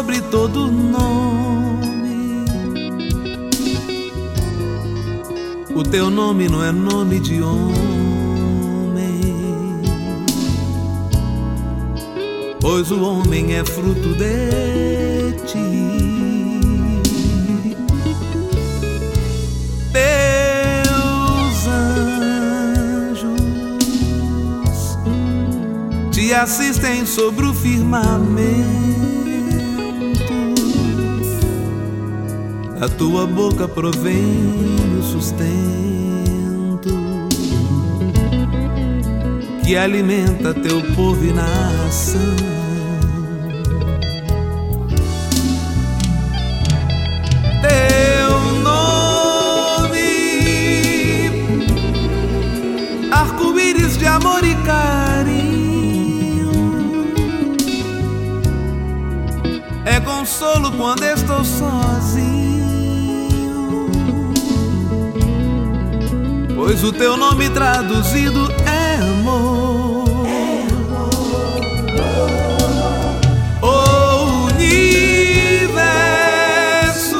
sobre todo nome. O teu nome não é nome de homem, pois o homem é fruto de ti. Teus anjos te assistem sobre o firmamento, da tua boca provém o sustento que alimenta teu povo e nação. Teu nome, arco-íris de amor e carinho, é consolo quando estou sozinho, pois o teu nome traduzido é amor. O universo,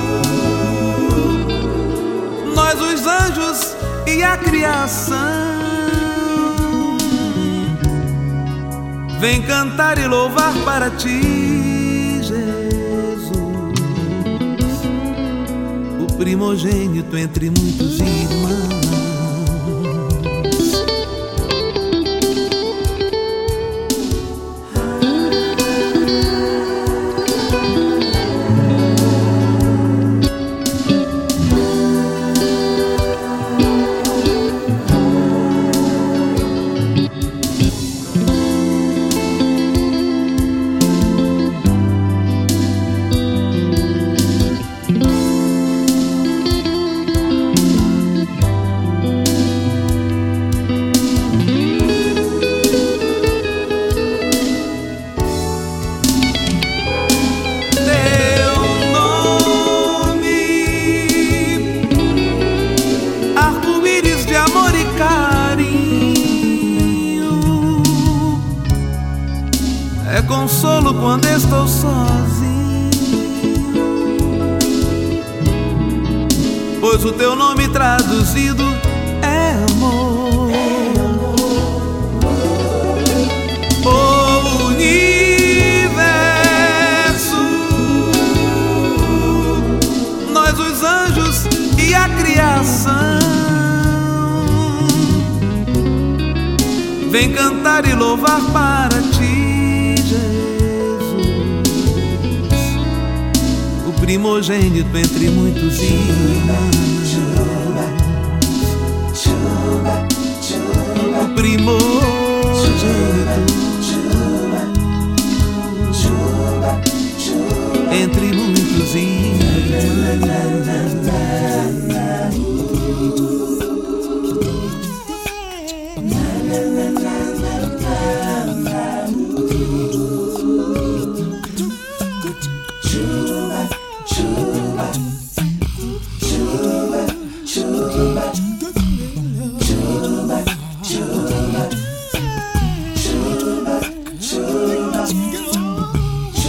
nós os anjos e a criação, vem cantar e louvar para ti, Jesus, o primogênito entre muitos irmãos. É consolo quando estou sozinho, pois o teu nome traduzido é amor. O universo, nós os anjos e a criação, vem cantar e louvar para ti, Jesus, o primogênito entre muitos irmãos. O primogênito entre muitos irmãos.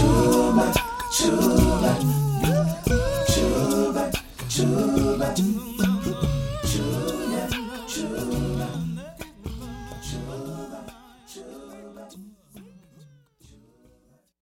Chuba,